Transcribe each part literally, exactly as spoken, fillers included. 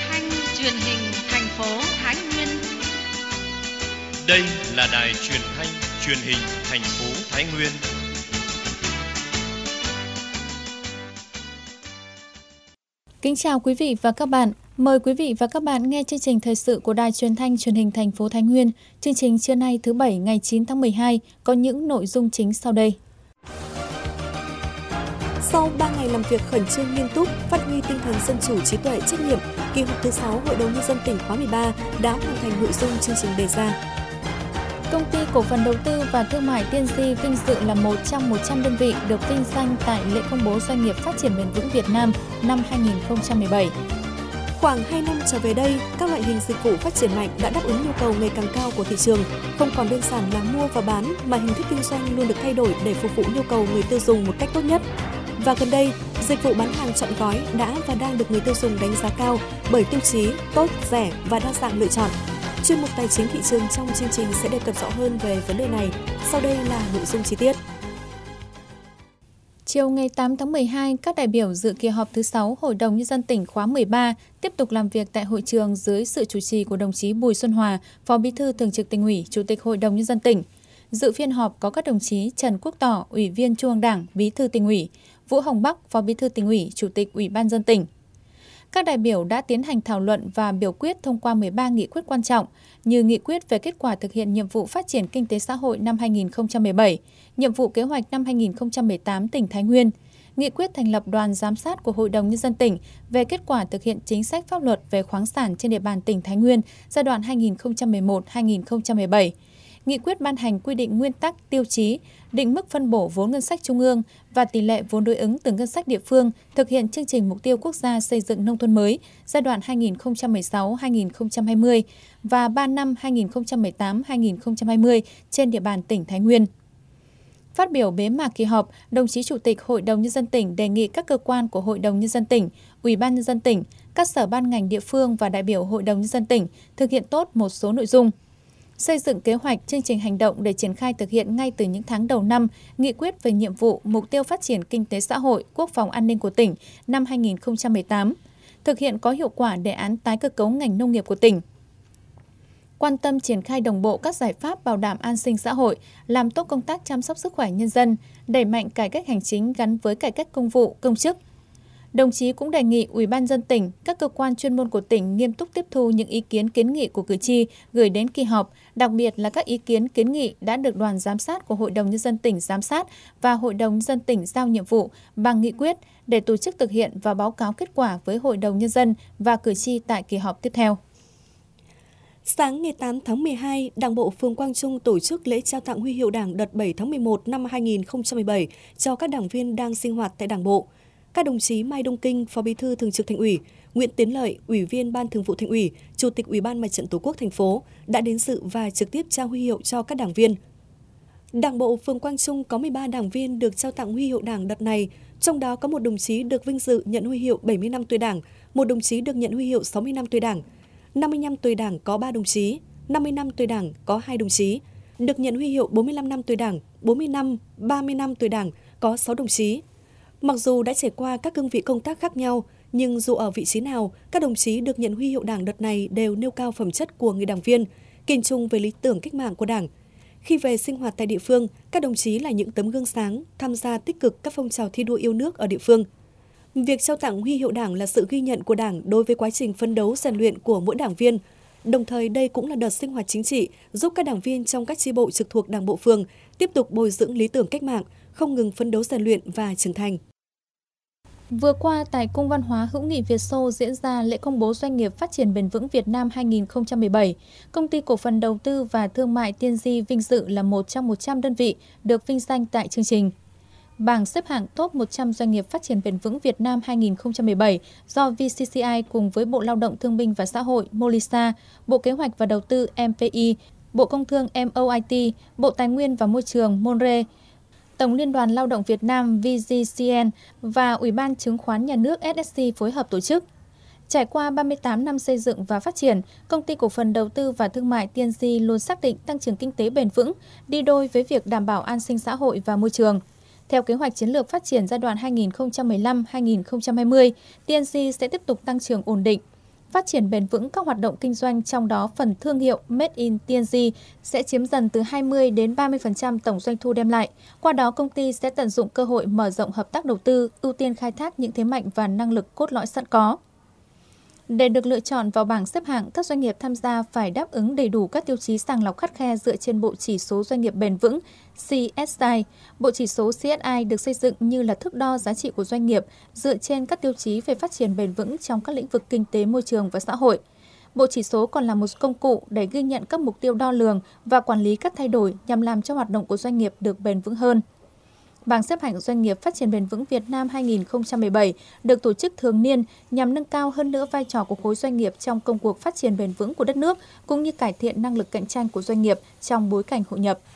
thanh truyền hình thành phố Thái Nguyên. Đây là đài truyền thanh truyền hình thành phố Thái Nguyên. Kính chào quý vị và các bạn. Mời quý vị và các bạn nghe chương trình thời sự của Đài Truyền thanh Truyền hình thành phố Thái Nguyên. Chương trình trưa nay thứ Bảy ngày chín tháng mười hai có những nội dung chính sau đây. Sau ba ngày làm việc khẩn trương nghiêm túc, phát huy tinh thần dân chủ trí tuệ trách nhiệm, kỳ họp thứ sáu Hội đồng Nhân dân tỉnh khóa mười ba đã hoàn thành nội dung chương trình đề ra. Công ty Cổ phần Đầu tư và Thương mại Tiên Di vinh dự là một trong một trăm đơn vị được vinh danh tại lễ công bố doanh nghiệp phát triển bền vững Việt Nam năm hai nghìn không trăm mười bảy. Khoảng hai năm trở về đây, các loại hình dịch vụ phát triển mạnh đã đáp ứng nhu cầu ngày càng cao của thị trường, không còn đơn giản là mua và bán mà hình thức kinh doanh luôn được thay đổi để phục vụ nhu cầu người tiêu dùng một cách tốt nhất. Và gần đây, dịch vụ bán hàng trọn gói đã và đang được người tiêu dùng đánh giá cao bởi tiêu chí tốt, rẻ và đa dạng lựa chọn. Chuyên mục Tài chính thị trường trong chương trình sẽ đề cập rõ hơn về vấn đề này. Sau đây là nội dung chi tiết. Chiều ngày tám tháng mười hai, các đại biểu dự kỳ họp thứ sáu Hội đồng Nhân dân tỉnh khóa mười ba tiếp tục làm việc tại hội trường dưới sự chủ trì của đồng chí Bùi Xuân Hòa, Phó Bí thư Thường trực Tỉnh ủy, Chủ tịch Hội đồng Nhân dân tỉnh. Dự phiên họp có các đồng chí Trần Quốc Tỏ, Ủy viên Trung ương Đảng, Bí thư Tỉnh ủy, Vũ Hồng Bắc, Phó Bí thư Tỉnh ủy, Chủ tịch Ủy ban nhân dân tỉnh. Các đại biểu đã tiến hành thảo luận và biểu quyết thông qua mười ba nghị quyết quan trọng như nghị quyết về kết quả thực hiện nhiệm vụ phát triển kinh tế xã hội năm hai nghìn không trăm mười bảy, nhiệm vụ kế hoạch năm hai nghìn không trăm mười tám tỉnh Thái Nguyên, nghị quyết thành lập đoàn giám sát của Hội đồng Nhân dân tỉnh về kết quả thực hiện chính sách pháp luật về khoáng sản trên địa bàn tỉnh Thái Nguyên giai đoạn hai nghìn không trăm mười một đến hai nghìn không trăm mười bảy. Nghị quyết ban hành quy định nguyên tắc, tiêu chí, định mức phân bổ vốn ngân sách trung ương và tỷ lệ vốn đối ứng từ ngân sách địa phương thực hiện chương trình mục tiêu quốc gia xây dựng nông thôn mới giai đoạn hai nghìn không trăm mười sáu đến hai nghìn không trăm hai mươi và ba năm hai nghìn không trăm mười tám đến hai nghìn không trăm hai mươi trên địa bàn tỉnh Thái Nguyên. Phát biểu bế mạc kỳ họp, đồng chí Chủ tịch Hội đồng Nhân dân tỉnh đề nghị các cơ quan của Hội đồng Nhân dân tỉnh, Ủy ban Nhân dân tỉnh, các sở ban ngành địa phương và đại biểu Hội đồng Nhân dân tỉnh thực hiện tốt một số nội dung. Xây dựng kế hoạch, chương trình hành động để triển khai thực hiện ngay từ những tháng đầu năm, nghị quyết về nhiệm vụ, mục tiêu phát triển kinh tế xã hội, quốc phòng an ninh của tỉnh năm hai nghìn không trăm mười tám, thực hiện có hiệu quả đề án tái cơ cấu ngành nông nghiệp của tỉnh. Quan tâm triển khai đồng bộ các giải pháp bảo đảm an sinh xã hội, làm tốt công tác chăm sóc sức khỏe nhân dân, đẩy mạnh cải cách hành chính gắn với cải cách công vụ, công chức. Đồng chí cũng đề nghị Ủy ban nhân dân tỉnh, các cơ quan chuyên môn của tỉnh nghiêm túc tiếp thu những ý kiến kiến nghị của cử tri gửi đến kỳ họp, đặc biệt là các ý kiến kiến nghị đã được đoàn giám sát của Hội đồng Nhân dân tỉnh giám sát và Hội đồng Nhân dân tỉnh giao nhiệm vụ bằng nghị quyết để tổ chức thực hiện và báo cáo kết quả với Hội đồng Nhân dân và cử tri tại kỳ họp tiếp theo. Sáng ngày tám tháng mười hai, Đảng bộ phường Quang Trung tổ chức lễ trao tặng huy hiệu Đảng đợt bảy tháng mười một năm hai nghìn không trăm mười bảy cho các đảng viên đang sinh hoạt tại Đảng bộ. Các đồng chí Mai Đông Kinh, Phó Bí thư Thường trực Thành ủy, Nguyễn Tiến Lợi, Ủy viên Ban Thường vụ Thành ủy, Chủ tịch Ủy ban Mặt trận Tổ quốc thành phố đã đến dự và trực tiếp trao huy hiệu cho các đảng viên. Đảng bộ phường Quang Trung có mười ba đảng viên được trao tặng huy hiệu Đảng đợt này, trong đó có một đồng chí được vinh dự nhận huy hiệu bảy mươi năm tuổi Đảng, một đồng chí được nhận huy hiệu sáu mươi năm tuổi Đảng, năm mươi năm tuổi Đảng có ba đồng chí, năm mươi năm tuổi Đảng có hai đồng chí, được nhận huy hiệu bốn mươi lăm năm tuổi Đảng, bốn mươi năm, ba mươi năm tuổi Đảng có sáu đồng chí. Mặc dù đã trải qua các cương vị công tác khác nhau, nhưng dù ở vị trí nào, các đồng chí được nhận huy hiệu Đảng đợt này đều nêu cao phẩm chất của người đảng viên, kiên trung về lý tưởng cách mạng của Đảng. Khi về sinh hoạt tại địa phương, các đồng chí là những tấm gương sáng, tham gia tích cực các phong trào thi đua yêu nước ở địa phương. Việc trao tặng huy hiệu Đảng là sự ghi nhận của Đảng đối với quá trình phấn đấu rèn luyện của mỗi đảng viên. Đồng thời đây cũng là đợt sinh hoạt chính trị giúp các đảng viên trong các chi bộ trực thuộc Đảng bộ phường tiếp tục bồi dưỡng lý tưởng cách mạng, không ngừng phấn đấu rèn luyện và trưởng thành. Vừa qua, tại Cung văn hóa hữu nghị Việt Xô diễn ra lễ công bố doanh nghiệp phát triển bền vững Việt Nam hai nghìn không trăm mười bảy. Công ty Cổ phần Đầu tư và Thương mại Tiên Di vinh dự là một trong một trăm đơn vị được vinh danh tại chương trình. Bảng xếp hạng top một trăm doanh nghiệp phát triển bền vững Việt Nam hai nghìn không trăm mười bảy do vê xê xê i cùng với Bộ Lao động Thương binh và Xã hội Molisa, Bộ Kế hoạch và Đầu tư em pê i, Bộ Công thương em o i tê, Bộ Tài nguyên và Môi trường Monre, Tổng Liên đoàn Lao động Việt Nam vê giê xê en và Ủy ban Chứng khoán Nhà nước ét ét xê phối hợp tổ chức. Trải qua ba mươi tám năm xây dựng và phát triển, Công ty Cổ phần Đầu tư và Thương mại Tiên Di luôn xác định tăng trưởng kinh tế bền vững, đi đôi với việc đảm bảo an sinh xã hội và môi trường. Theo kế hoạch chiến lược phát triển giai đoạn hai nghìn không trăm mười lăm đến hai nghìn không trăm hai mươi, Tiên Di sẽ tiếp tục tăng trưởng ổn định. phát triển bền vững các hoạt động kinh doanh, trong đó phần thương hiệu Made in tê en giê sẽ chiếm dần từ hai mươi đến ba mươi phần trăm tổng doanh thu đem lại. Qua đó, công ty sẽ tận dụng cơ hội mở rộng hợp tác đầu tư, ưu tiên khai thác những thế mạnh và năng lực cốt lõi sẵn có. Để được lựa chọn vào bảng xếp hạng, các doanh nghiệp tham gia phải đáp ứng đầy đủ các tiêu chí sàng lọc khắt khe dựa trên Bộ Chỉ số Doanh nghiệp Bền vững xê ét i. Bộ Chỉ số xê ét i được xây dựng như là thước đo giá trị của doanh nghiệp dựa trên các tiêu chí về phát triển bền vững trong các lĩnh vực kinh tế, môi trường và xã hội. Bộ chỉ số còn là một công cụ để ghi nhận các mục tiêu đo lường và quản lý các thay đổi nhằm làm cho hoạt động của doanh nghiệp được bền vững hơn. Bảng xếp hạng doanh nghiệp phát triển bền vững Việt Nam hai nghìn không trăm mười bảy được tổ chức thường niên nhằm nâng cao hơn nữa vai trò của khối doanh nghiệp trong công cuộc phát triển bền vững của đất nước, cũng như cải thiện năng lực cạnh tranh của doanh nghiệp trong bối cảnh hội nhập.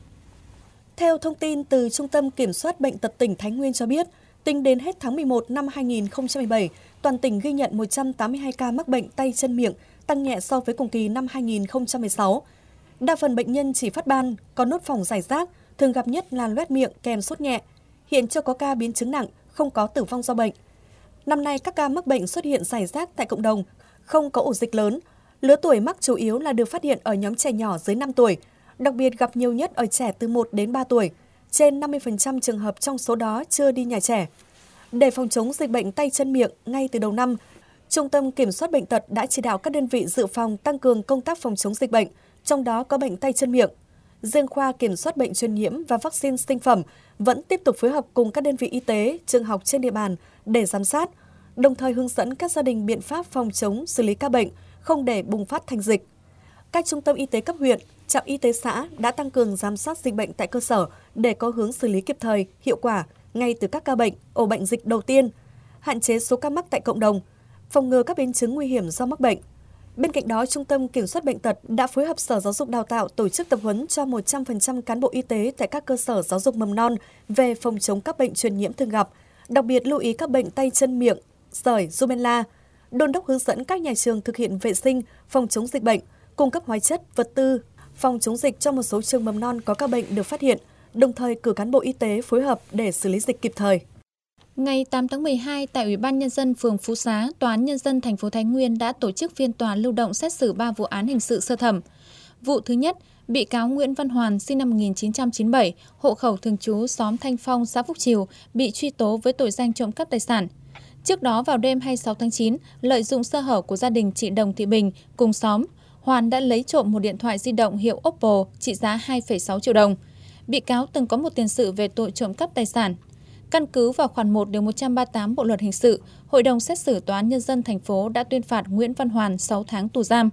Theo thông tin từ Trung tâm Kiểm soát Bệnh tật tỉnh Thái Nguyên cho biết, tính đến hết tháng mười một năm hai nghìn không trăm mười bảy, toàn tỉnh ghi nhận một trăm tám mươi hai ca mắc bệnh tay chân miệng, tăng nhẹ so với cùng kỳ năm hai nghìn không trăm mười sáu. Đa phần bệnh nhân chỉ phát ban, có nốt phỏng rải rác, thường gặp nhất là loét miệng kèm sốt nhẹ. Hiện chưa có ca biến chứng nặng, không có tử vong do bệnh. Năm nay, các ca mắc bệnh xuất hiện rải rác tại cộng đồng, không có ổ dịch lớn. Lứa tuổi mắc chủ yếu là được phát hiện ở nhóm trẻ nhỏ dưới năm tuổi, đặc biệt gặp nhiều nhất ở trẻ từ một đến ba tuổi. Trên năm mươi phần trăm trường hợp trong số đó chưa đi nhà trẻ. Để phòng chống dịch bệnh tay chân miệng ngay từ đầu năm, Trung tâm Kiểm soát Bệnh tật đã chỉ đạo các đơn vị dự phòng tăng cường công tác phòng chống dịch bệnh, trong đó có bệnh tay chân miệng. Riêng khoa Kiểm soát bệnh truyền nhiễm và vaccine sinh phẩm vẫn tiếp tục phối hợp cùng các đơn vị y tế, trường học trên địa bàn để giám sát, đồng thời hướng dẫn các gia đình biện pháp phòng chống, xử lý ca bệnh, không để bùng phát thành dịch. Các trung tâm y tế cấp huyện, trạm y tế xã đã tăng cường giám sát dịch bệnh tại cơ sở để có hướng xử lý kịp thời, hiệu quả ngay từ các ca bệnh, ổ bệnh dịch đầu tiên, hạn chế số ca mắc tại cộng đồng, phòng ngừa các biến chứng nguy hiểm do mắc bệnh. Bên cạnh đó, Trung tâm Kiểm soát Bệnh tật đã phối hợp Sở Giáo dục Đào tạo tổ chức tập huấn cho một trăm phần trăm cán bộ y tế tại các cơ sở giáo dục mầm non về phòng chống các bệnh truyền nhiễm thường gặp, đặc biệt lưu ý các bệnh tay chân miệng, sởi, rubella, đôn đốc hướng dẫn các nhà trường thực hiện vệ sinh, phòng chống dịch bệnh, cung cấp hóa chất, vật tư, phòng chống dịch cho một số trường mầm non có các bệnh được phát hiện, đồng thời cử cán bộ y tế phối hợp để xử lý dịch kịp thời. Ngày tám tháng mười hai, tại Ủy ban Nhân dân phường Phú Xá, Tòa án Nhân dân thành phố Thái Nguyên đã tổ chức phiên tòa lưu động xét xử ba vụ án hình sự sơ thẩm. Vụ thứ nhất, bị cáo Nguyễn Văn Hoàn, sinh năm một nghìn chín trăm chín mươi bảy, hộ khẩu thường trú xóm Thanh Phong, xã Phúc Triều, bị truy tố với tội danh trộm cắp tài sản. Trước đó, vào đêm hai mươi sáu tháng chín, lợi dụng sơ hở của gia đình chị Đồng Thị Bình cùng xóm, Hoàn đã lấy trộm một điện thoại di động hiệu Oppo trị giá hai phẩy sáu triệu đồng. Bị cáo từng có một tiền sự về tội trộm cắp tài sản. Căn cứ vào khoản một điều một trăm ba mươi tám Bộ luật hình sự, Hội đồng xét xử Tòa án Nhân dân thành phố đã tuyên phạt Nguyễn Văn Hoàn sáu tháng tù giam.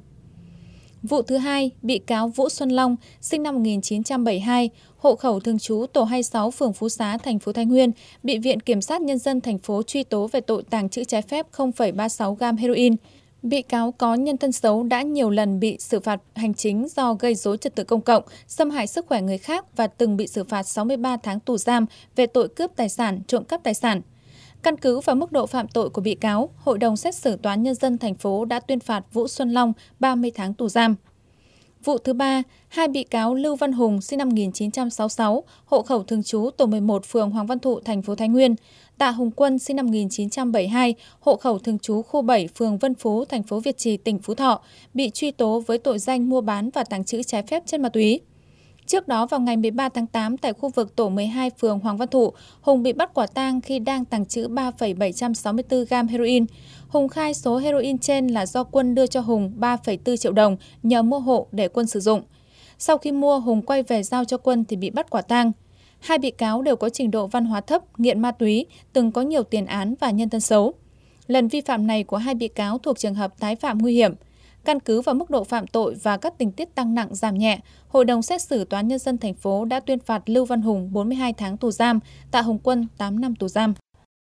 Vụ thứ hai, bị cáo Vũ Xuân Long, sinh năm một nghìn chín trăm bảy mươi hai, hộ khẩu thường trú tổ hai mươi sáu phường Phú Xá, thành phố Thái Nguyên, bị Viện Kiểm sát Nhân dân thành phố truy tố về tội tàng trữ trái phép không phẩy ba mươi sáu gam heroin. Bị cáo có nhân thân xấu đã nhiều lần bị xử phạt hành chính do gây rối trật tự công cộng, xâm hại sức khỏe người khác và từng bị xử phạt sáu mươi ba tháng tù giam về tội cướp tài sản, trộm cắp tài sản. Căn cứ vào mức độ phạm tội của bị cáo, Hội đồng xét xử Tòa án Nhân dân thành phố đã tuyên phạt Vũ Xuân Long ba mươi tháng tù giam. Vụ thứ ba, hai bị cáo Lưu Văn Hùng, sinh năm một nghìn chín trăm sáu mươi sáu, hộ khẩu thường trú tổ mười một phường Hoàng Văn Thụ, thành phố Thái Nguyên, Tạ Hùng Quân, sinh năm một nghìn chín trăm bảy mươi hai, hộ khẩu thường trú khu bảy phường Vân Phú, thành phố Việt Trì, tỉnh Phú Thọ, bị truy tố với tội danh mua bán và tàng trữ trái phép chất ma túy. Trước đó, vào ngày mười ba tháng tám, tại khu vực tổ mười hai phường Hoàng Văn Thụ, Hùng bị bắt quả tang khi đang tàng trữ ba phẩy bảy trăm sáu mươi tư gam heroin. Hùng khai số heroin trên là do Quân đưa cho Hùng ba phẩy bốn triệu đồng nhờ mua hộ để Quân sử dụng. Sau khi mua, Hùng quay về giao cho Quân thì bị bắt quả tang. Hai bị cáo đều có trình độ văn hóa thấp, nghiện ma túy, từng có nhiều tiền án và nhân thân xấu. Lần vi phạm này của hai bị cáo thuộc trường hợp tái phạm nguy hiểm. Căn cứ vào mức độ phạm tội và các tình tiết tăng nặng giảm nhẹ, Hội đồng xét xử Tòa án Nhân dân thành phố đã tuyên phạt Lưu Văn Hùng bốn mươi hai tháng tù giam, Tạ Hùng Quân tám năm tù giam.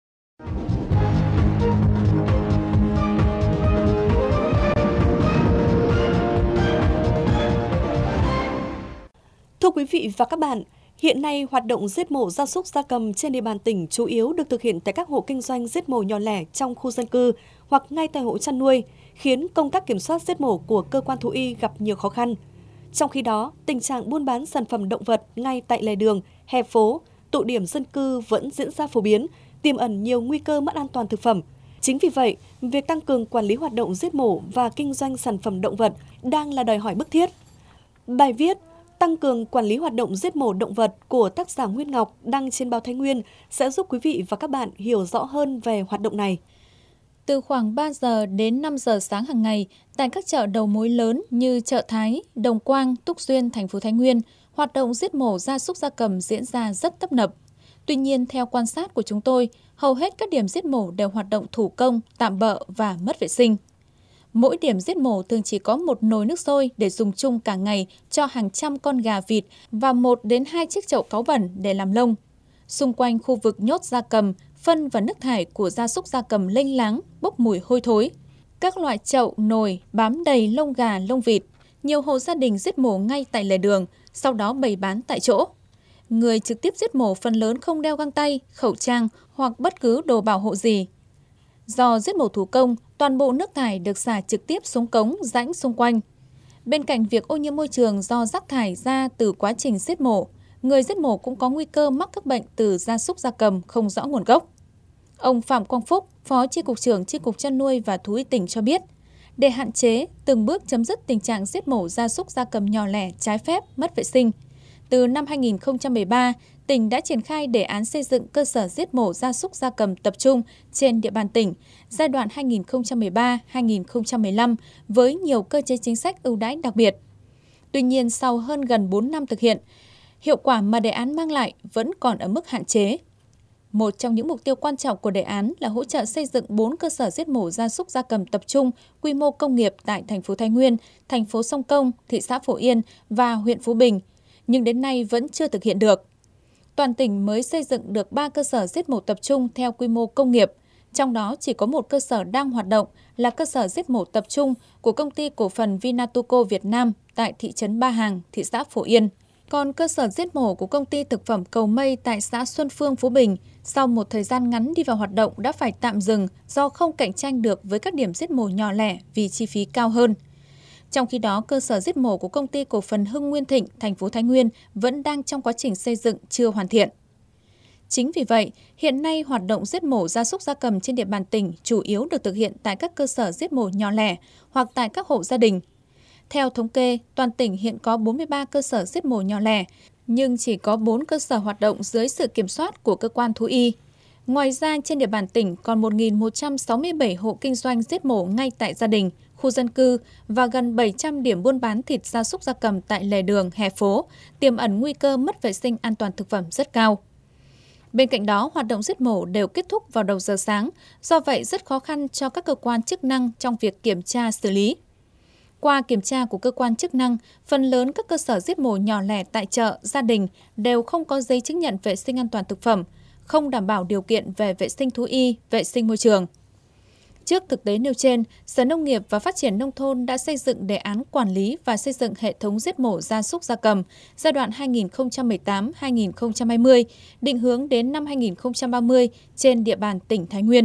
Thưa quý vị và các bạn, hiện nay hoạt động giết mổ gia súc gia cầm trên địa bàn tỉnh chủ yếu được thực hiện tại các hộ kinh doanh giết mổ nhỏ lẻ trong khu dân cư hoặc ngay tại hộ chăn nuôi, khiến công tác kiểm soát giết mổ của cơ quan thú y gặp nhiều khó khăn. Trong khi đó, tình trạng buôn bán sản phẩm động vật ngay tại lề đường, hè phố, tụ điểm dân cư vẫn diễn ra phổ biến, tiềm ẩn nhiều nguy cơ mất an toàn thực phẩm. Chính vì vậy, việc tăng cường quản lý hoạt động giết mổ và kinh doanh sản phẩm động vật đang là đòi hỏi bức thiết. Bài viết Tăng cường quản lý hoạt động giết mổ động vật của tác giả Nguyên Ngọc đăng trên báo Thái Nguyên sẽ giúp quý vị và các bạn hiểu rõ hơn về hoạt động này. Từ khoảng ba giờ đến năm giờ sáng hàng ngày, tại các chợ đầu mối lớn như chợ Thái, Đồng Quang, Túc Xuyên, thành phố Thái Nguyên, hoạt động giết mổ gia súc gia cầm diễn ra rất tấp nập. Tuy nhiên, theo quan sát của chúng tôi, hầu hết các điểm giết mổ đều hoạt động thủ công, tạm bợ và mất vệ sinh. Mỗi điểm giết mổ thường chỉ có một nồi nước sôi để dùng chung cả ngày cho hàng trăm con gà vịt và một đến hai chiếc chậu cáu bẩn để làm lông. Xung quanh khu vực nhốt gia cầm, phân và nước thải của gia súc gia cầm lênh láng, bốc mùi hôi thối. Các loại chậu, nồi bám đầy lông gà, lông vịt. Nhiều hộ gia đình giết mổ ngay tại lề đường, sau đó bày bán tại chỗ. Người trực tiếp giết mổ phần lớn không đeo găng tay, khẩu trang hoặc bất cứ đồ bảo hộ gì. Do giết mổ thủ công, toàn bộ nước thải được xả trực tiếp xuống cống, rãnh xung quanh. Bên cạnh việc ô nhiễm môi trường do rác thải ra từ quá trình giết mổ, người giết mổ cũng có nguy cơ mắc các bệnh từ gia súc gia cầm không rõ nguồn gốc. Ông Phạm Quang Phúc, Phó Chi cục trưởng Chi cục Chăn nuôi và Thú y tỉnh cho biết, để hạn chế, từng bước chấm dứt tình trạng giết mổ gia súc gia cầm nhỏ lẻ trái phép, mất vệ sinh, từ năm hai nghìn không trăm mười ba, tỉnh đã triển khai đề án xây dựng cơ sở giết mổ gia súc gia cầm tập trung trên địa bàn tỉnh giai đoạn hai nghìn không trăm mười ba đến hai nghìn không trăm mười lăm với nhiều cơ chế chính sách ưu đãi đặc biệt. Tuy nhiên, sau hơn gần bốn năm thực hiện, hiệu quả mà đề án mang lại vẫn còn ở mức hạn chế. Một trong những mục tiêu quan trọng của đề án là hỗ trợ xây dựng bốn cơ sở giết mổ gia súc gia cầm tập trung quy mô công nghiệp tại thành phố Thái Nguyên, thành phố Sông Công, thị xã Phổ Yên và huyện Phú Bình, nhưng đến nay vẫn chưa thực hiện được. Toàn tỉnh mới xây dựng được ba cơ sở giết mổ tập trung theo quy mô công nghiệp, trong đó chỉ có một cơ sở đang hoạt động là cơ sở giết mổ tập trung của công ty cổ phần Vinatuco Việt Nam tại thị trấn Ba Hàng, thị xã Phổ Yên. Còn cơ sở giết mổ của công ty thực phẩm Cầu Mây tại xã Xuân Phương, Phú Bình, sau một thời gian ngắn đi vào hoạt động đã phải tạm dừng do không cạnh tranh được với các điểm giết mổ nhỏ lẻ vì chi phí cao hơn. Trong khi đó, cơ sở giết mổ của công ty cổ phần Hưng Nguyên Thịnh, thành phố Thái Nguyên vẫn đang trong quá trình xây dựng chưa hoàn thiện. Chính vì vậy, hiện nay hoạt động giết mổ gia súc gia cầm trên địa bàn tỉnh chủ yếu được thực hiện tại các cơ sở giết mổ nhỏ lẻ hoặc tại các hộ gia đình. Theo thống kê, toàn tỉnh hiện có bốn mươi ba cơ sở giết mổ nhỏ lẻ, nhưng chỉ có bốn cơ sở hoạt động dưới sự kiểm soát của cơ quan thú y. Ngoài ra, trên địa bàn tỉnh còn một nghìn một trăm sáu mươi bảy hộ kinh doanh giết mổ ngay tại gia đình, khu dân cư và gần bảy trăm điểm buôn bán thịt gia súc gia cầm tại lề đường, hè phố, tiềm ẩn nguy cơ mất vệ sinh an toàn thực phẩm rất cao. Bên cạnh đó, hoạt động giết mổ đều kết thúc vào đầu giờ sáng, do vậy rất khó khăn cho các cơ quan chức năng trong việc kiểm tra xử lý. Qua kiểm tra của cơ quan chức năng, phần lớn các cơ sở giết mổ nhỏ lẻ tại chợ, gia đình đều không có giấy chứng nhận vệ sinh an toàn thực phẩm, không đảm bảo điều kiện về vệ sinh thú y, vệ sinh môi trường. Trước thực tế nêu trên, Sở Nông nghiệp và Phát triển Nông thôn đã xây dựng đề án quản lý và xây dựng hệ thống giết mổ gia súc gia cầm giai đoạn hai nghìn không trăm mười tám đến hai nghìn không trăm hai mươi, định hướng đến năm hai nghìn không trăm ba mươi trên địa bàn tỉnh Thái Nguyên.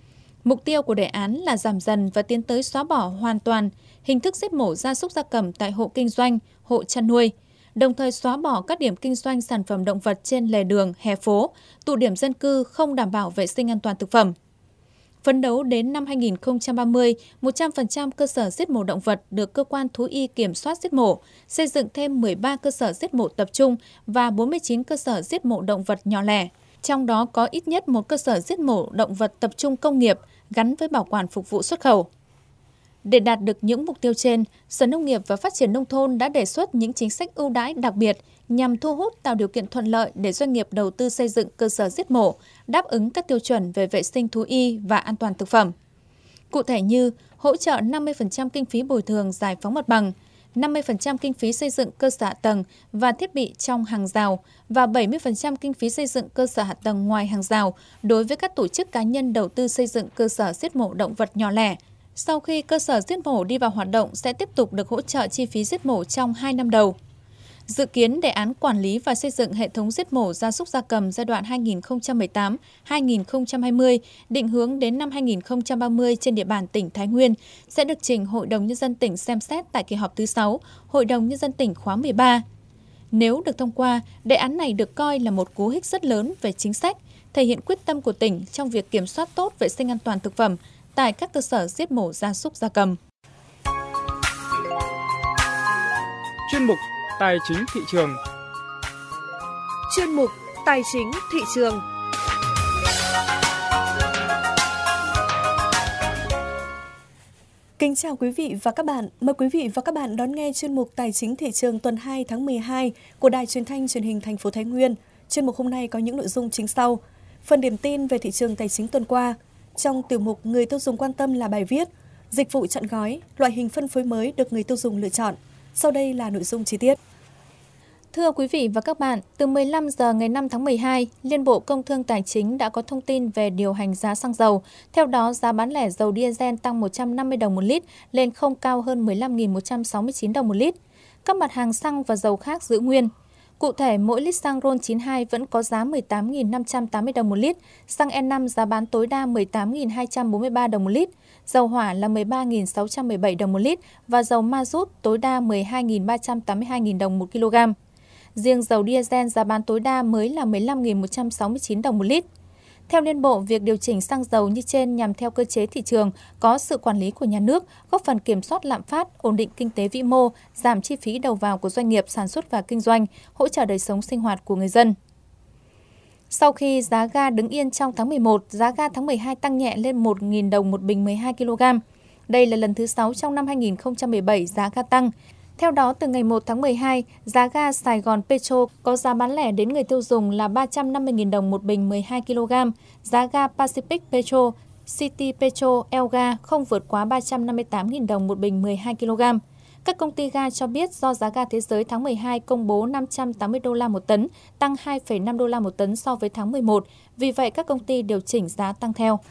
Mục tiêu của đề án là giảm dần và tiến tới xóa bỏ hoàn toàn hình thức giết mổ gia súc gia cầm tại hộ kinh doanh, hộ chăn nuôi, đồng thời xóa bỏ các điểm kinh doanh sản phẩm động vật trên lề đường, hè phố, tụ điểm dân cư không đảm bảo vệ sinh an toàn thực phẩm. Phấn đấu đến năm hai nghìn không trăm ba mươi, một trăm phần trăm cơ sở giết mổ động vật được cơ quan thú y kiểm soát giết mổ, xây dựng thêm mười ba cơ sở giết mổ tập trung và bốn mươi chín cơ sở giết mổ động vật nhỏ lẻ. Trong đó có ít nhất một cơ sở giết mổ động vật tập trung công nghiệp gắn với bảo quản phục vụ xuất khẩu. Để đạt được những mục tiêu trên, Sở Nông nghiệp và Phát triển Nông thôn đã đề xuất những chính sách ưu đãi đặc biệt nhằm thu hút tạo điều kiện thuận lợi để doanh nghiệp đầu tư xây dựng cơ sở giết mổ, đáp ứng các tiêu chuẩn về vệ sinh thú y và an toàn thực phẩm. Cụ thể như hỗ trợ năm mươi phần trăm kinh phí bồi thường giải phóng mặt bằng, năm mươi phần trăm kinh phí xây dựng cơ sở hạ tầng và thiết bị trong hàng rào và bảy mươi phần trăm kinh phí xây dựng cơ sở hạ tầng ngoài hàng rào đối với các tổ chức cá nhân đầu tư xây dựng cơ sở giết mổ động vật nhỏ lẻ. Sau khi cơ sở giết mổ đi vào hoạt động sẽ tiếp tục được hỗ trợ chi phí giết mổ trong hai năm đầu. Dự kiến đề án quản lý và xây dựng hệ thống giết mổ gia súc gia cầm giai đoạn hai nghìn không trăm mười tám đến hai nghìn không trăm hai mươi, định hướng đến năm hai nghìn không trăm ba mươi trên địa bàn tỉnh Thái Nguyên sẽ được trình Hội đồng Nhân dân tỉnh xem xét tại kỳ họp thứ sáu, Hội đồng Nhân dân tỉnh khóa mười ba. Nếu được thông qua, đề án này được coi là một cú hích rất lớn về chính sách, thể hiện quyết tâm của tỉnh trong việc kiểm soát tốt vệ sinh an toàn thực phẩm tại các cơ sở giết mổ gia súc gia cầm. Chuyên mục Tài chính thị trường. Chuyên mục Tài chính thị trường. Kính chào quý vị và các bạn. Mời quý vị và các bạn đón nghe chuyên mục Tài chính thị trường tuần hai tháng mười hai của Đài Truyền thanh Truyền hình thành phố Thái Nguyên. Chuyên mục hôm nay có những nội dung chính sau: phần điểm tin về thị trường tài chính tuần qua. Trong tiểu mục Người tiêu dùng quan tâm là bài viết dịch vụ chọn gói, loại hình phân phối mới được người tiêu dùng lựa chọn. Sau đây là nội dung chi tiết. Thưa quý vị và các bạn, từ mười lăm giờ ngày năm tháng mười hai, Liên Bộ Công Thương Tài chính đã có thông tin về điều hành giá xăng dầu. Theo đó, giá bán lẻ dầu diesel tăng một trăm năm mươi đồng một lít lên không cao hơn mười lăm nghìn một trăm sáu mươi chín đồng một lít. Các mặt hàng xăng và dầu khác giữ nguyên. Cụ thể, mỗi lít xăng RON chín mươi hai vẫn có giá mười tám nghìn năm trăm tám mươi đồng một lít, xăng E năm giá bán tối đa mười tám nghìn hai trăm bốn mươi ba đồng một lít, dầu hỏa là mười ba nghìn sáu trăm mười bảy đồng một lít và dầu ma rút tối đa mười hai nghìn ba trăm tám mươi hai nghìn đồng một kg. Riêng dầu diesel giá bán tối đa mới là mười lăm nghìn một trăm sáu mươi chín đồng một lít. Theo Liên Bộ, việc điều chỉnh xăng dầu như trên nhằm theo cơ chế thị trường, có sự quản lý của nhà nước, góp phần kiểm soát lạm phát, ổn định kinh tế vĩ mô, giảm chi phí đầu vào của doanh nghiệp sản xuất và kinh doanh, hỗ trợ đời sống sinh hoạt của người dân. Sau khi giá ga đứng yên trong tháng mười một, giá ga tháng mười hai tăng nhẹ lên một nghìn đồng một bình mười hai ki lô gam. Đây là lần thứ sáu trong năm hai nghìn không trăm mười bảy giá ga tăng. Theo đó, từ ngày một tháng mười hai, giá ga Sài Gòn Petro có giá bán lẻ đến người tiêu dùng là ba trăm năm mươi nghìn đồng một bình mười hai ki lô gam. Giá ga Pacific Petro, City Petro, Elga không vượt quá ba trăm năm mươi tám nghìn đồng một bình mười hai ki lô gam. Các công ty ga cho biết do giá ga thế giới tháng mười hai công bố năm trăm tám mươi đô la một tấn, tăng hai phẩy năm đô la một tấn so với tháng mười một. Vì vậy, các công ty điều chỉnh giá tăng theo.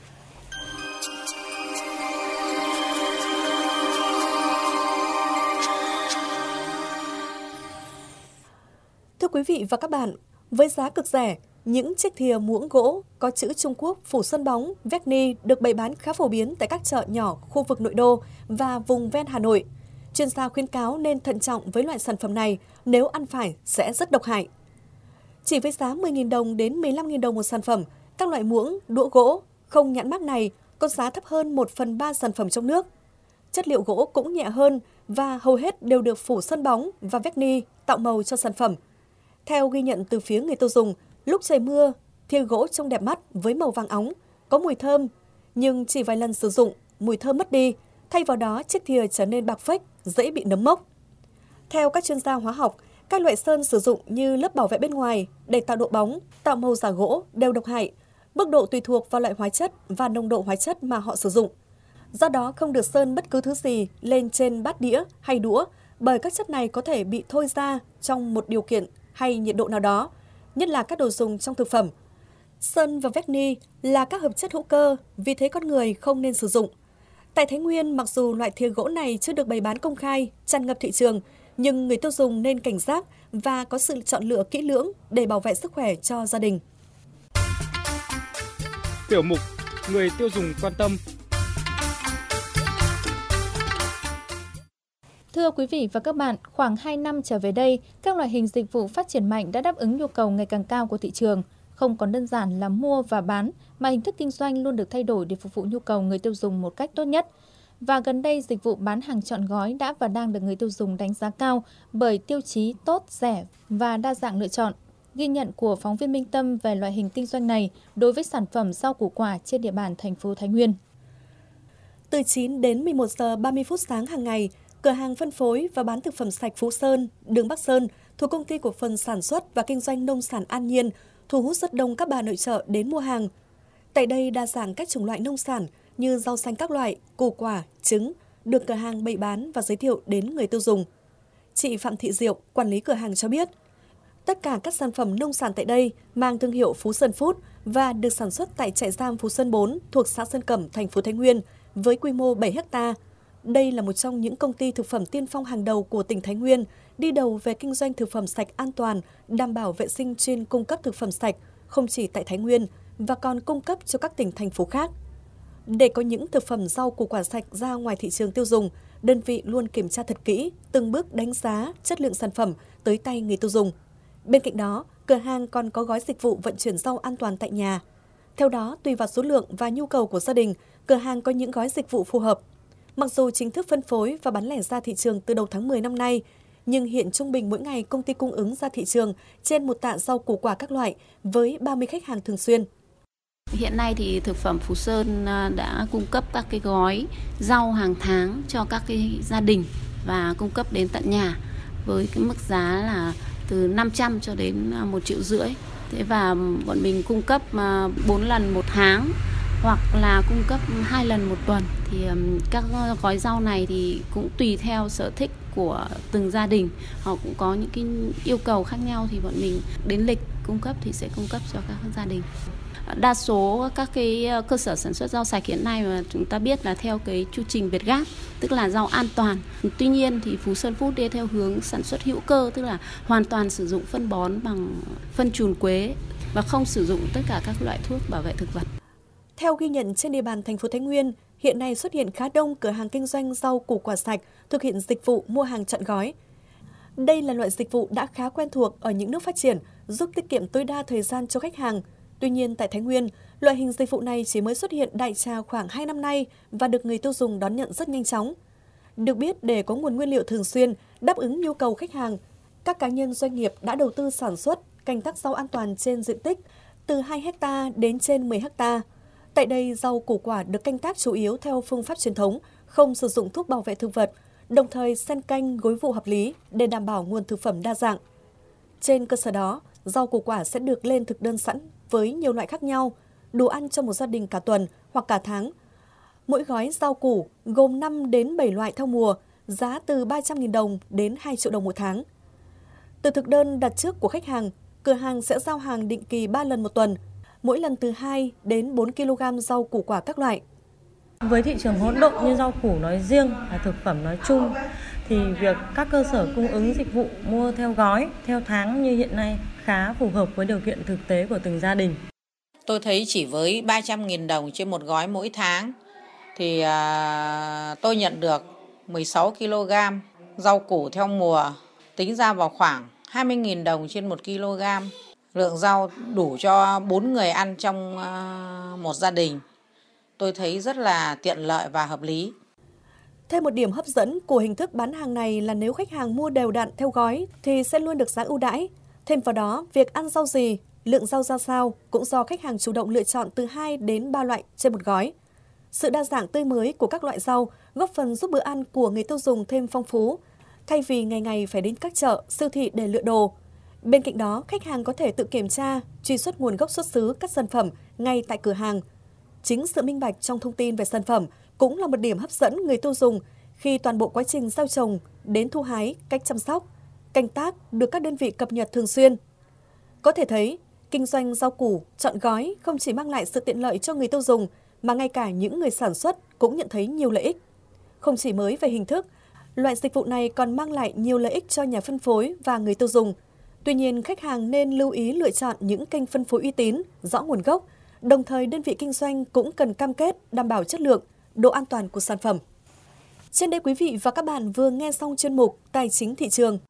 Thưa quý vị và các bạn, với giá cực rẻ, những chiếc thìa muỗng gỗ có chữ Trung Quốc phủ sân bóng, vét ni được bày bán khá phổ biến tại các chợ nhỏ khu vực nội đô và vùng ven Hà Nội. Chuyên gia khuyến cáo nên thận trọng với loại sản phẩm này, nếu ăn phải sẽ rất độc hại. Chỉ với giá mười nghìn đồng đến mười lăm nghìn đồng một sản phẩm, các loại muỗng, đũa gỗ không nhãn mác này có giá thấp hơn một phần ba sản phẩm trong nước. Chất liệu gỗ cũng nhẹ hơn và hầu hết đều được phủ sân bóng và vét ni tạo màu cho sản phẩm. Theo ghi nhận từ phía người tiêu dùng, lúc trời mưa, thìa gỗ trông đẹp mắt với màu vàng óng, có mùi thơm, nhưng chỉ vài lần sử dụng, mùi thơm mất đi, thay vào đó chiếc thìa trở nên bạc phách, dễ bị nấm mốc. Theo các chuyên gia hóa học, các loại sơn sử dụng như lớp bảo vệ bên ngoài để tạo độ bóng, tạo màu giả gỗ đều độc hại, mức độ tùy thuộc vào loại hóa chất và nồng độ hóa chất mà họ sử dụng. Do đó không được sơn bất cứ thứ gì lên trên bát đĩa hay đũa, bởi các chất này có thể bị thôi ra trong một điều kiện hay nhiệt độ nào đó, nhất là các đồ dùng trong thực phẩm. Sơn và vét ni là các hợp chất hữu cơ, vì thế con người không nên sử dụng. Tại Thái Nguyên, mặc dù loại thìa gỗ này chưa được bày bán công khai, tràn ngập thị trường, nhưng người tiêu dùng nên cảnh giác và có sự chọn lựa kỹ lưỡng để bảo vệ sức khỏe cho gia đình. Tiểu mục Người tiêu dùng quan tâm. Thưa quý vị và các bạn, khoảng hai năm trở về đây, các loại hình dịch vụ phát triển mạnh đã đáp ứng nhu cầu ngày càng cao của thị trường. Không còn đơn giản là mua và bán, mà hình thức kinh doanh luôn được thay đổi để phục vụ nhu cầu người tiêu dùng một cách tốt nhất. Và gần đây, dịch vụ bán hàng trọn gói đã và đang được người tiêu dùng đánh giá cao bởi tiêu chí tốt, rẻ và đa dạng lựa chọn. Ghi nhận của phóng viên Minh Tâm về loại hình kinh doanh này đối với sản phẩm rau củ quả trên địa bàn thành phố Thái Nguyên. Từ chín đến mười một giờ ba mươi phút sáng hàng ngày, cửa hàng phân phối và bán thực phẩm sạch Phú Sơn, đường Bắc Sơn thuộc Công ty Cổ phần Sản xuất và Kinh doanh Nông sản An Nhiên thu hút rất đông các bà nội trợ đến mua hàng. Tại đây đa dạng các chủng loại nông sản như rau xanh các loại, củ quả, trứng được cửa hàng bày bán và giới thiệu đến người tiêu dùng. Chị Phạm Thị Diệu, quản lý cửa hàng cho biết, tất cả các sản phẩm nông sản tại đây mang thương hiệu Phú Sơn Food và được sản xuất tại trại giam Phú Sơn bốn thuộc xã Sơn Cẩm, thành phố Thái Nguyên với quy mô bảy héc ta. Đây là một trong những công ty thực phẩm tiên phong hàng đầu của tỉnh Thái Nguyên, đi đầu về kinh doanh thực phẩm sạch an toàn, đảm bảo vệ sinh chuyên cung cấp thực phẩm sạch, không chỉ tại Thái Nguyên và còn cung cấp cho các tỉnh, thành phố khác. Để có những thực phẩm rau củ quả sạch ra ngoài thị trường tiêu dùng, đơn vị luôn kiểm tra thật kỹ, từng bước đánh giá chất lượng sản phẩm tới tay người tiêu dùng. Bên cạnh đó, cửa hàng còn có gói dịch vụ vận chuyển rau an toàn tại nhà, Theo đó, tùy vào số lượng và nhu cầu của gia đình, cửa hàng có những gói dịch vụ phù hợp. Mặc dù chính thức phân phối và bán lẻ ra thị trường từ đầu tháng mười năm nay, nhưng hiện trung bình mỗi ngày công ty cung ứng ra thị trường trên một tạ rau củ quả các loại với ba mươi khách hàng thường xuyên. Hiện nay thì thực phẩm Phú Sơn đã cung cấp các cái gói rau hàng tháng cho các cái gia đình và cung cấp đến tận nhà với cái mức giá là từ năm trăm cho đến một triệu rưỡi. Thế và bọn mình cung cấp bốn lần một tháng hoặc là cung cấp hai lần một tuần. Thì các gói rau này thì cũng tùy theo sở thích của từng gia đình, họ cũng có những cái yêu cầu khác nhau thì bọn mình đến lịch cung cấp thì sẽ cung cấp cho các gia đình. Đa số các cái cơ sở sản xuất rau sạch hiện nay mà chúng ta biết là theo cái chu trình Việt Gáp, tức là rau an toàn. Tuy nhiên thì Phú Sơn Food đi theo hướng sản xuất hữu cơ, tức là hoàn toàn sử dụng phân bón bằng phân trùn quế và không sử dụng tất cả các loại thuốc bảo vệ thực vật. Theo ghi nhận trên địa bàn thành phố Thái Nguyên, hiện nay xuất hiện khá đông cửa hàng kinh doanh rau củ quả sạch thực hiện dịch vụ mua hàng trọn gói. Đây là loại dịch vụ đã khá quen thuộc ở những nước phát triển, giúp tiết kiệm tối đa thời gian cho khách hàng. Tuy nhiên, tại Thái Nguyên, loại hình dịch vụ này chỉ mới xuất hiện đại trà khoảng hai năm nay và được người tiêu dùng đón nhận rất nhanh chóng. Được biết, để có nguồn nguyên liệu thường xuyên, đáp ứng nhu cầu khách hàng, các cá nhân doanh nghiệp đã đầu tư sản xuất, canh tác rau an toàn trên diện tích từ hai héc ta đến trên mười héc ta. Tại đây, rau củ quả được canh tác chủ yếu theo phương pháp truyền thống, không sử dụng thuốc bảo vệ thực vật, đồng thời xen canh gối vụ hợp lý để đảm bảo nguồn thực phẩm đa dạng. Trên cơ sở đó, rau củ quả sẽ được lên thực đơn sẵn với nhiều loại khác nhau, đủ ăn cho một gia đình cả tuần hoặc cả tháng. Mỗi gói rau củ gồm năm đến bảy loại theo mùa, giá từ ba trăm nghìn đồng đến hai triệu đồng một tháng. Từ thực đơn đặt trước của khách hàng, cửa hàng sẽ giao hàng định kỳ ba lần một tuần, mỗi lần từ hai đến bốn ki lô gam rau củ quả các loại. Với thị trường hỗn độn như rau củ nói riêng và thực phẩm nói chung, thì việc các cơ sở cung ứng dịch vụ mua theo gói, theo tháng như hiện nay khá phù hợp với điều kiện thực tế của từng gia đình. Tôi thấy chỉ với ba trăm nghìn đồng trên một gói mỗi tháng thì à, tôi nhận được mười sáu ki lô gam rau củ theo mùa, tính ra vào khoảng hai mươi nghìn đồng trên một ki lô gam. Lượng rau đủ cho bốn người ăn trong à, một gia đình. Tôi thấy rất là tiện lợi và hợp lý. Thêm một điểm hấp dẫn của hình thức bán hàng này là nếu khách hàng mua đều đặn theo gói thì sẽ luôn được giá ưu đãi. Thêm vào đó, việc ăn rau gì, lượng rau ra sao cũng do khách hàng chủ động lựa chọn từ hai đến ba loại trên một gói. Sự đa dạng tươi mới của các loại rau góp phần giúp bữa ăn của người tiêu dùng thêm phong phú, thay vì ngày ngày phải đến các chợ, siêu thị để lựa đồ. Bên cạnh đó, khách hàng có thể tự kiểm tra, truy xuất nguồn gốc xuất xứ các sản phẩm ngay tại cửa hàng. Chính sự minh bạch trong thông tin về sản phẩm cũng là một điểm hấp dẫn người tiêu dùng khi toàn bộ quá trình gieo trồng đến thu hái, cách chăm sóc, canh tác được các đơn vị cập nhật thường xuyên. Có thể thấy, kinh doanh rau củ trọn gói không chỉ mang lại sự tiện lợi cho người tiêu dùng mà ngay cả những người sản xuất cũng nhận thấy nhiều lợi ích. Không chỉ mới về hình thức, loại dịch vụ này còn mang lại nhiều lợi ích cho nhà phân phối và người tiêu dùng. Tuy nhiên, khách hàng nên lưu ý lựa chọn những kênh phân phối uy tín, rõ nguồn gốc. Đồng thời, đơn vị kinh doanh cũng cần cam kết đảm bảo chất lượng, độ an toàn của sản phẩm. Trên đây quý vị và các bạn vừa nghe xong chuyên mục Tài chính thị trường.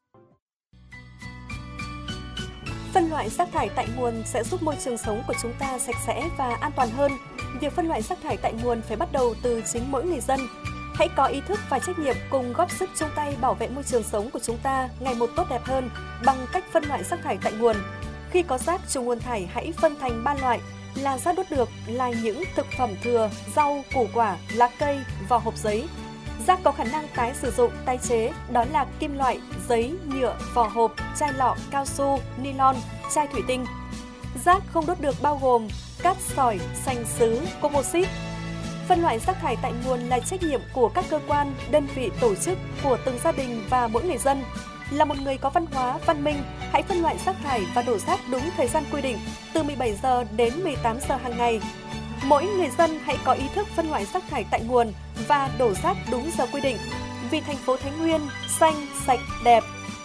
Phân loại rác thải tại nguồn sẽ giúp môi trường sống của chúng ta sạch sẽ và an toàn hơn. Việc phân loại rác thải tại nguồn phải bắt đầu từ chính mỗi người dân. Hãy có ý thức và trách nhiệm cùng góp sức chung tay bảo vệ môi trường sống của chúng ta ngày một tốt đẹp hơn bằng cách phân loại rác thải tại nguồn. Khi có rác chủ nguồn thải hãy phân thành ba loại là rác đốt được là những thực phẩm thừa, rau, củ quả, lá cây, vỏ hộp giấy. Rác có khả năng tái sử dụng, tái chế đó là kim loại, giấy, nhựa, vỏ hộp, chai lọ, cao su, nylon, chai thủy tinh. Rác không đốt được bao gồm cát sỏi, sành sứ, composite. Phân loại rác thải tại nguồn là trách nhiệm của các cơ quan, đơn vị, tổ chức, của từng gia đình và mỗi người dân. Là một người có văn hóa, văn minh, hãy phân loại rác thải và đổ rác đúng thời gian quy định, từ mười bảy giờ đến mười tám giờ hàng ngày. Mỗi người dân hãy có ý thức phân loại rác thải tại nguồn và đổ rác đúng giờ quy định. Vì thành phố Thái Nguyên xanh, sạch, đẹp.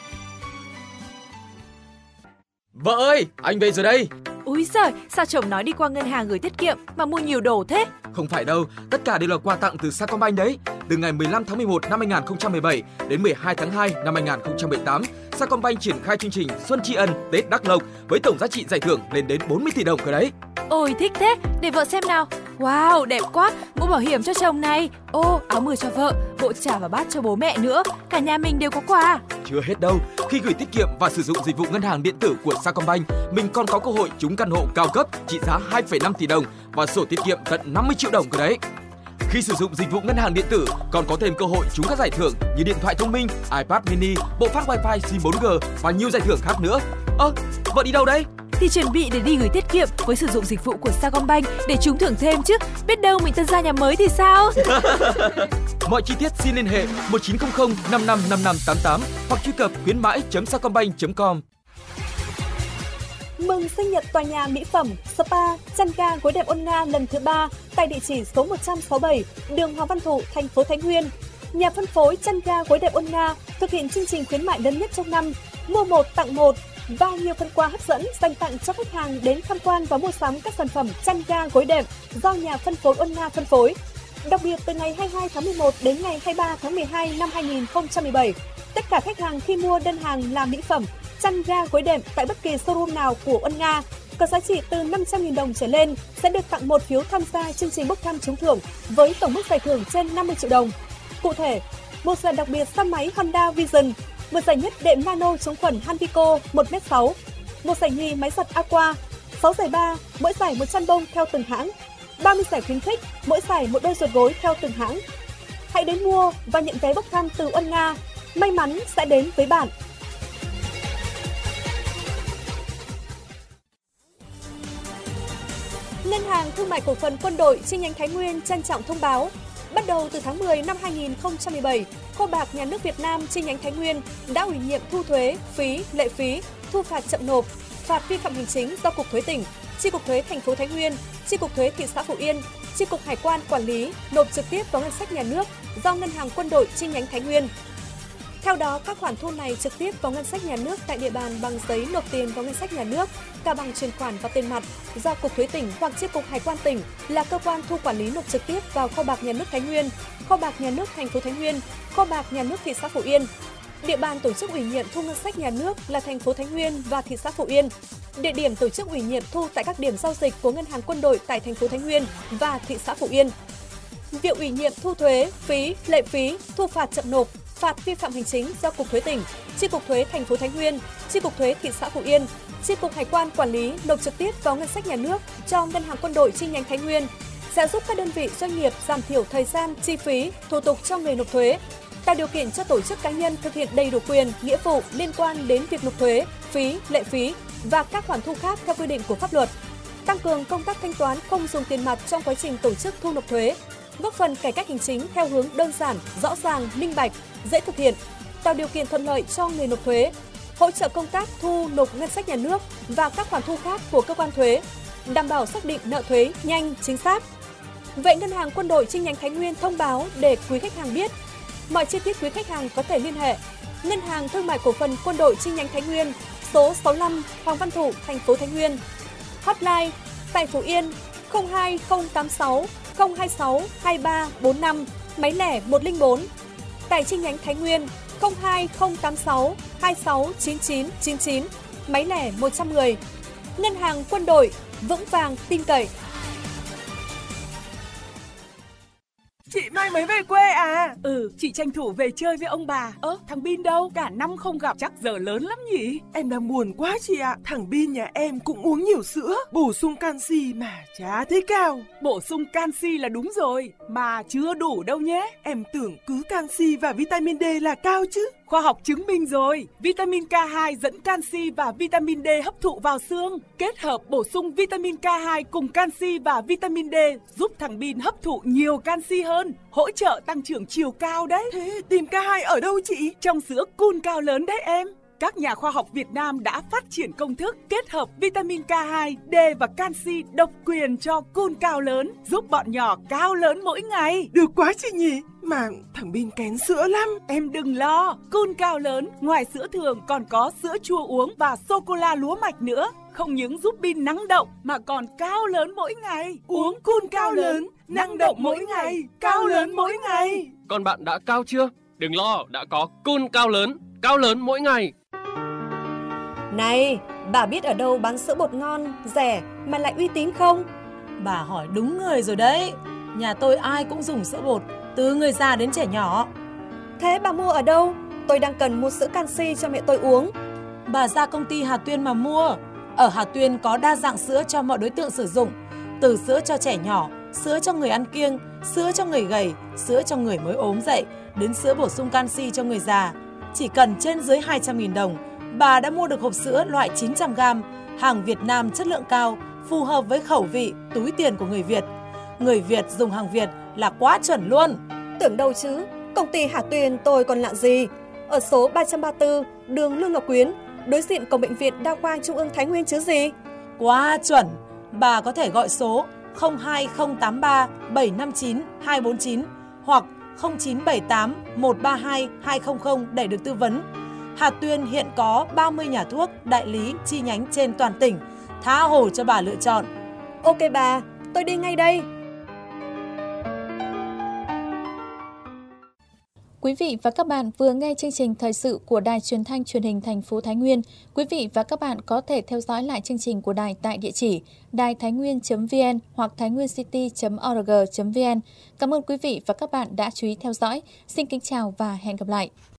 Vợ ơi, anh về rồi đây. Úi giời, sao chồng nói đi qua ngân hàng gửi tiết kiệm mà mua nhiều đồ thế? Không phải đâu, tất cả đều là quà tặng từ Sacombank đấy. Từ ngày mười lăm tháng mười một năm hai nghìn không trăm mười bảy đến mười hai tháng hai năm hai nghìn không trăm mười tám, Sacombank triển khai chương trình Xuân tri ân Tết Đắc Lộc với tổng giá trị giải thưởng lên đến bốn mươi tỷ đồng cơ đấy. Ôi thích thế, để vợ xem nào. Wow, đẹp quá, mũ bảo hiểm cho chồng này. Ô, áo mưa cho vợ, bộ trà và bát cho bố mẹ nữa. Cả nhà mình đều có quà. Chưa hết đâu, khi gửi tiết kiệm và sử dụng dịch vụ ngân hàng điện tử của Sacombank, mình còn có cơ hội trúng căn hộ cao cấp trị giá hai phẩy năm tỷ đồng và sổ tiết kiệm tận năm mươi triệu đồng cơ đấy. Khi sử dụng dịch vụ ngân hàng điện tử, còn có thêm cơ hội trúng các giải thưởng như điện thoại thông minh, iPad mini, bộ phát wifi sim bốn G và nhiều giải thưởng khác nữa. Ơ, à, vợ đi đâu đấy? Thì chuẩn bị để đi gửi tiết kiệm với sử dụng dịch vụ của Sacombank để trúng thưởng thêm chứ. Biết đâu mình tân gia nhà mới thì sao? Mọi chi tiết xin liên hệ một chín không không năm năm năm năm tám tám hoặc truy cập khuyến mãi chấm sacombank chấm com. Mừng sinh nhật tòa nhà mỹ phẩm, spa, chăn ga gối đẹp Ôn Nga lần thứ ba tại địa chỉ số một trăm sáu mươi bảy, đường Hoàng Văn Thụ, thành phố Thái Nguyên. Nhà phân phối chăn ga gối đẹp Ôn Nga thực hiện chương trình khuyến mại lớn nhất trong năm, mua một tặng một và nhiều phần quà hấp dẫn dành tặng cho khách hàng đến tham quan và mua sắm các sản phẩm chăn ga gối đẹp do nhà phân phối Ôn Nga phân phối. Đặc biệt từ ngày hai mươi hai tháng mười một đến ngày hai mươi ba tháng mười hai năm hai nghìn không trăm mười bảy, tất cả khách hàng khi mua đơn hàng là mỹ phẩm, chăn ga gối đệm tại bất kỳ showroom nào của Ôn Nga có giá trị từ năm trăm nghìn đồng trở lên sẽ được tặng một phiếu tham gia chương trình bốc thăm trúng thưởng với tổng mức giải thưởng trên năm mươi triệu đồng. Cụ thể, một giải đặc biệt xe máy Honda Vision, một giải nhất đệm nano chống khuẩn Hanvico một mét sáu, một giải nhì máy giặt Aqua, sáu giải ba, mỗi giải một chăn bông theo từng hãng, ba mươi giải khuyến khích, mỗi giải một đôi ruột gối theo từng hãng. Hãy đến mua và nhận vé bốc thăm từ Ôn Nga. May mắn sẽ đến với bạn. Ngân hàng Thương mại Cổ phần Quân đội chi nhánh Thái Nguyên trân trọng thông báo, bắt đầu từ tháng mười năm hai nghìn không trăm mười bảy, Kho bạc Nhà nước Việt Nam chi nhánh Thái Nguyên đã ủy nhiệm thu thuế, phí, lệ phí, thu phạt chậm nộp, phạt vi phạm hành chính do Cục Thuế tỉnh, Chi cục Thuế thành phố Thái Nguyên, Chi cục Thuế thị xã Phú Yên, Chi cục Hải quan quản lý nộp trực tiếp vào ngân sách nhà nước do Ngân hàng Quân đội chi nhánh Thái Nguyên. Theo đó, các khoản thu này trực tiếp vào ngân sách nhà nước tại địa bàn bằng giấy nộp tiền vào ngân sách nhà nước, cả bằng chuyển khoản và tiền mặt do Cục Thuế tỉnh hoặc Chi cục Hải quan tỉnh là cơ quan thu quản lý nộp trực tiếp vào Kho bạc Nhà nước Thái Nguyên, Kho bạc Nhà nước thành phố Thái Nguyên, Kho bạc Nhà nước thị xã Phú Yên. Địa bàn tổ chức ủy nhiệm thu ngân sách nhà nước là thành phố Thái Nguyên và thị xã Phú Yên. Địa điểm tổ chức ủy nhiệm thu tại các điểm giao dịch của Ngân hàng Quân đội tại thành phố Thái Nguyên và thị xã Phú Yên. Việc ủy nhiệm thu thuế, phí, lệ phí, thu phạt chậm nộp, phạt vi phạm hành chính do Cục Thuế tỉnh, Chi cục Thuế thành phố Thái Nguyên, Chi cục Thuế thị xã Phú Yên, Chi cục Hải quan quản lý nộp trực tiếp vào ngân sách nhà nước cho Ngân hàng Quân đội chi nhánh Thái Nguyên, sẽ giúp các đơn vị doanh nghiệp giảm thiểu thời gian, chi phí, thủ tục cho người nộp thuế, tạo điều kiện cho tổ chức cá nhân thực hiện đầy đủ quyền, nghĩa vụ liên quan đến việc nộp thuế, phí, lệ phí và các khoản thu khác theo quy định của pháp luật, tăng cường công tác thanh toán không dùng tiền mặt trong quá trình tổ chức thu nộp thuế, góp phần cải cách hành chính theo hướng đơn giản, rõ ràng, minh bạch, dễ thực hiện, tạo điều kiện thuận lợi cho người nộp thuế, hỗ trợ công tác thu nộp ngân sách nhà nước và các khoản thu khác của cơ quan thuế, đảm bảo xác định nợ thuế nhanh, chính xác. Vậy Ngân hàng Quân đội chi nhánh Thái Nguyên thông báo để quý khách hàng biết. Mọi chi tiết quý khách hàng có thể liên hệ Ngân hàng Thương mại Cổ phần Quân đội chi nhánh Thái Nguyên, số sáu mươi lăm Hoàng Văn Thụ, thành phố Thái Nguyên. Hotline tại Phú Yên không hai không tám sáu không hai sáu hai ba bốn năm, máy lẻ một không bốn. Tại chi nhánh Thái Nguyên không hai không tám sáu hai sáu chín chín chín chín, máy lẻ một một không. Ngân hàng Quân đội, vững vàng tin cậy. Chị mai mới về quê à? Ừ, chị tranh thủ về chơi với ông bà. Ơ, thằng Bin đâu? Cả năm không gặp chắc giờ lớn lắm nhỉ? Em đang buồn quá chị ạ. Thằng Bin nhà em cũng uống nhiều sữa, bổ sung canxi mà chả thấy cao. Bổ sung canxi là đúng rồi, mà chưa đủ đâu nhé. Em tưởng cứ canxi và vitamin D là cao chứ. Khoa học chứng minh rồi, vitamin K hai dẫn canxi và vitamin D hấp thụ vào xương. Kết hợp bổ sung vitamin K hai cùng canxi và vitamin D giúp thằng Bin hấp thụ nhiều canxi hơn, hỗ trợ tăng trưởng chiều cao đấy. Thế tìm K hai ở đâu chị? Trong sữa Cool Cao Lớn đấy em. Các nhà khoa học Việt Nam đã phát triển công thức kết hợp vitamin K hai, D và canxi độc quyền cho Cool Cao Lớn, giúp bọn nhỏ cao lớn mỗi ngày. Được quá chị nhỉ? Mà thằng Bin kén sữa lắm. Em đừng lo, Cool Cao Lớn ngoài sữa thường còn có sữa chua uống và sô-cô-la lúa mạch nữa. Không những giúp Bin năng động mà còn cao lớn mỗi ngày. Uống Cool Cao Lớn, năng động mỗi ngày, cao lớn mỗi ngày. Còn bạn đã cao chưa? Đừng lo, đã có Cool Cao Lớn, cao lớn mỗi ngày. Này, Bà biết ở đâu bán sữa bột ngon, rẻ mà lại uy tín không? Bà hỏi đúng người rồi đấy. Nhà tôi ai cũng dùng sữa bột, từ người già đến trẻ nhỏ. Thế bà mua ở đâu? Tôi đang cần mua sữa canxi cho mẹ tôi uống. Bà ra công ty Hà Tuyên mà mua. Ở Hà Tuyên có đa dạng sữa cho mọi đối tượng sử dụng, từ sữa cho trẻ nhỏ, sữa cho người ăn kiêng, sữa cho người gầy, sữa cho người mới ốm dậy, đến sữa bổ sung canxi cho người già. Chỉ cần trên dưới hai trăm nghìn đồng, bà đã mua được hộp sữa loại chín trăm gam, hàng Việt Nam chất lượng cao, phù hợp với khẩu vị, túi tiền của người Việt. Người Việt dùng hàng Việt là quá chuẩn luôn. Tưởng đâu chứ, công ty Hà Tuyên tôi còn lạ gì. Ở số ba trăm ba mươi tư, đường Lương Ngọc Quyến, đối diện cổng bệnh viện Đa khoa Trung ương Thái Nguyên chứ gì. Quá chuẩn. Bà có thể gọi số không hai không tám ba bảy năm chín hai bốn chín hoặc không chín bảy tám một ba hai hai không không để được tư vấn. Hà Tuyên hiện có ba mươi nhà thuốc, đại lý, chi nhánh trên toàn tỉnh, tha hồ cho bà lựa chọn. Ok bà, tôi đi ngay đây. Quý vị và các bạn vừa nghe chương trình thời sự của Đài Truyền thanh Truyền hình thành phố Thái Nguyên. Quý vị và các bạn có thể theo dõi lại chương trình của đài tại địa chỉ đài thái nguyên chấm vn hoặc thái nguyên city chấm org chấm vn. Cảm ơn quý vị và các bạn đã chú ý theo dõi. Xin kính chào và hẹn gặp lại.